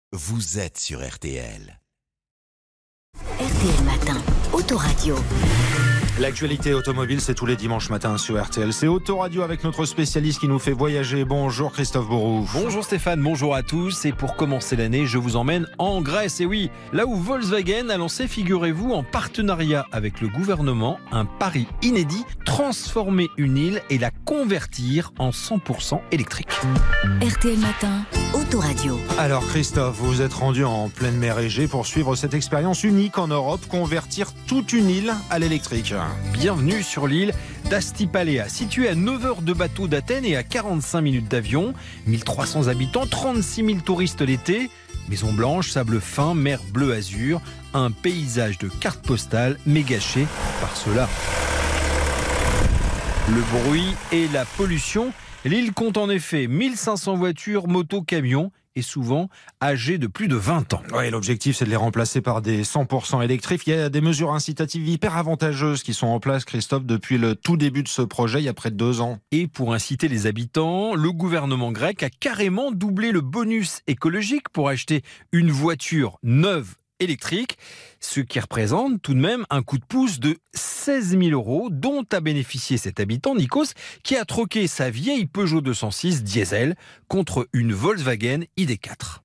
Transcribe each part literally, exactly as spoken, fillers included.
Vous êtes sur R T L. R T L Matin, Autoradio. L'actualité automobile, c'est tous les dimanches matins sur R T L. C'est Autoradio avec notre spécialiste qui nous fait voyager. Bonjour Christophe Bourrouf. Bonjour Stéphane, bonjour à tous. Et pour commencer l'année, je vous emmène en Grèce. Et oui, là où Volkswagen a lancé, figurez-vous, en partenariat avec le gouvernement, un pari inédit, transformer une île et la convertir en cent pour cent électrique. R T L Matin, Autoradio. Alors Christophe, vous vous êtes rendu en pleine mer Égée pour suivre cette expérience unique en Europe, convertir toute une île à l'électrique. Bienvenue sur l'île d'Astipalea, située à neuf heures de bateau d'Athènes et à quarante-cinq minutes d'avion. mille trois cents habitants, trente-six mille touristes l'été. Maison blanche, sable fin, mer bleu azur. Un paysage de carte postale, mais gâché par cela. Le bruit et la pollution. L'île compte en effet mille cinq cents voitures, motos, camions et souvent âgées de plus de vingt ans. Oui, l'objectif c'est de les remplacer par des cent pour cent électriques. Il y a des mesures incitatives hyper avantageuses qui sont en place, Christophe, depuis le tout début de ce projet, il y a près de deux ans. Et pour inciter les habitants, le gouvernement grec a carrément doublé le bonus écologique pour acheter une voiture neuve électrique, ce qui représente tout de même un coup de pouce de seize mille euros dont a bénéficié cet habitant, Nikos, qui a troqué sa vieille Peugeot deux cent six diesel contre une Volkswagen I D quatre.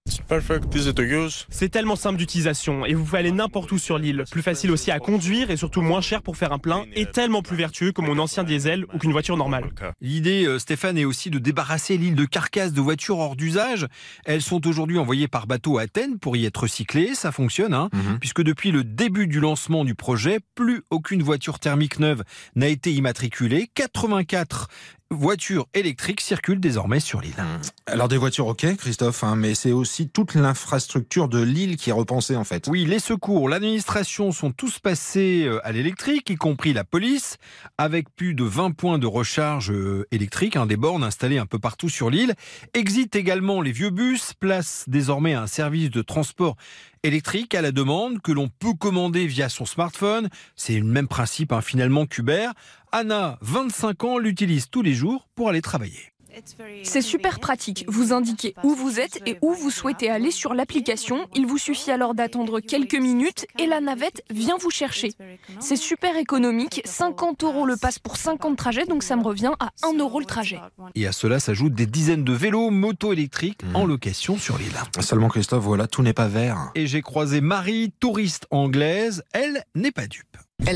C'est tellement simple d'utilisation et vous pouvez aller n'importe où sur l'île. Plus facile aussi à conduire et surtout moins cher pour faire un plein et tellement plus vertueux que mon ancien diesel ou qu'une voiture normale. L'idée, Stéphane, est aussi de débarrasser l'île de carcasses de voitures hors d'usage. Elles sont aujourd'hui envoyées par bateau à Athènes pour y être recyclées. Ça fonctionne, hein, mmh. puisque depuis le début du lancement du projet, plus aucune voiture thermique neuve n'a été immatriculée. quatre-vingt-quatre voitures électriques circulent désormais sur l'île. Alors des voitures, ok Christophe, hein, mais c'est aussi toute l'infrastructure de l'île qui est repensée en fait. Oui, les secours, l'administration sont tous passés à l'électrique, y compris la police, avec plus de vingt points de recharge électrique, hein, des bornes installées un peu partout sur l'île. Exit également les vieux bus, place désormais un service de transport électrique à la demande que l'on peut commander via son smartphone. C'est le même principe hein, finalement qu'Uber. Anna, vingt-cinq ans, l'utilise tous les jours pour aller travailler. C'est super pratique. Vous indiquez où vous êtes et où vous souhaitez aller sur l'application. Il vous suffit alors d'attendre quelques minutes et la navette vient vous chercher. C'est super économique. cinquante euros le pass pour cinquante trajets, donc ça me revient à un euro le trajet. Et à cela s'ajoutent des dizaines de vélos, motos électriques mmh. en location sur l'île. Seulement Christophe, voilà, tout n'est pas vert. Et j'ai croisé Marie, touriste anglaise. Elle n'est pas dupe.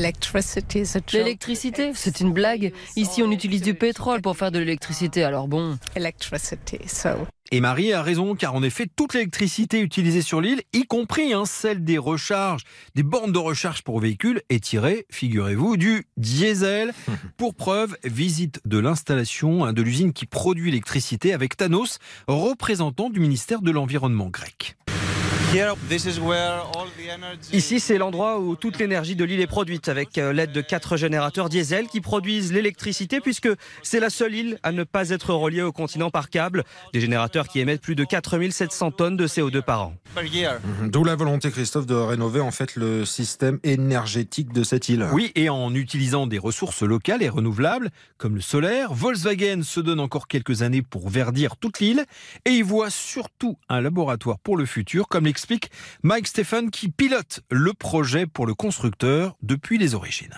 L'électricité, c'est une blague. Ici, on utilise du pétrole pour faire de l'électricité, alors bon. Et Marie a raison, car en effet, toute l'électricité utilisée sur l'île, y compris hein, celle des recharges, des bornes de recharge pour véhicules, est tirée, figurez-vous, du diesel. Pour preuve, visite de l'installation hein, de l'usine qui produit l'électricité avec Thanos, représentant du ministère de l'Environnement grec. Ici, c'est l'endroit où toute l'énergie de l'île est produite avec l'aide de quatre générateurs diesel qui produisent l'électricité puisque c'est la seule île à ne pas être reliée au continent par câble. Des générateurs qui émettent plus de quatre mille sept cents tonnes de C O deux par an. D'où la volonté, Christophe, de rénover en fait le système énergétique de cette île. Oui, et en utilisant des ressources locales et renouvelables comme le solaire, Volkswagen se donne encore quelques années pour verdir toute l'île et y voit surtout un laboratoire pour le futur, comme l'explique explique Mike Stephen qui pilote le projet pour le constructeur depuis les origines.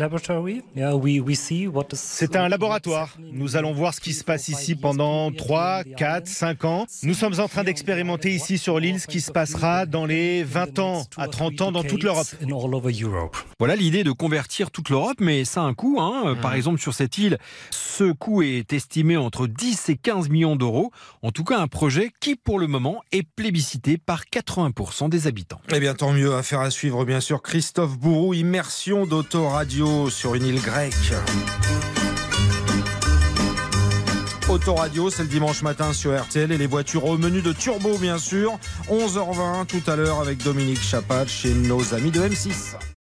C'est un laboratoire. Nous allons voir ce qui se passe ici pendant trois, quatre, cinq ans. Nous sommes en train d'expérimenter ici sur l'île ce qui se passera dans les vingt ans à trente ans dans toute l'Europe. Voilà l'idée de convertir toute l'Europe, mais ça a un coût. Hein. Mmh. Par exemple, sur cette île, ce coût est estimé entre dix et quinze millions d'euros. En tout cas, un projet qui, pour le moment, est plébiscité par quatre-vingts pour cent des habitants. Eh bien, tant mieux. Affaire à suivre, bien sûr. Christophe Bourrouf, immersion d'Autoradio sur une île grecque. Autoradio, c'est le dimanche matin sur R T L et les voitures au menu de Turbo, bien sûr. onze heures vingt tout à l'heure avec Dominique Chapat chez nos amis de M six.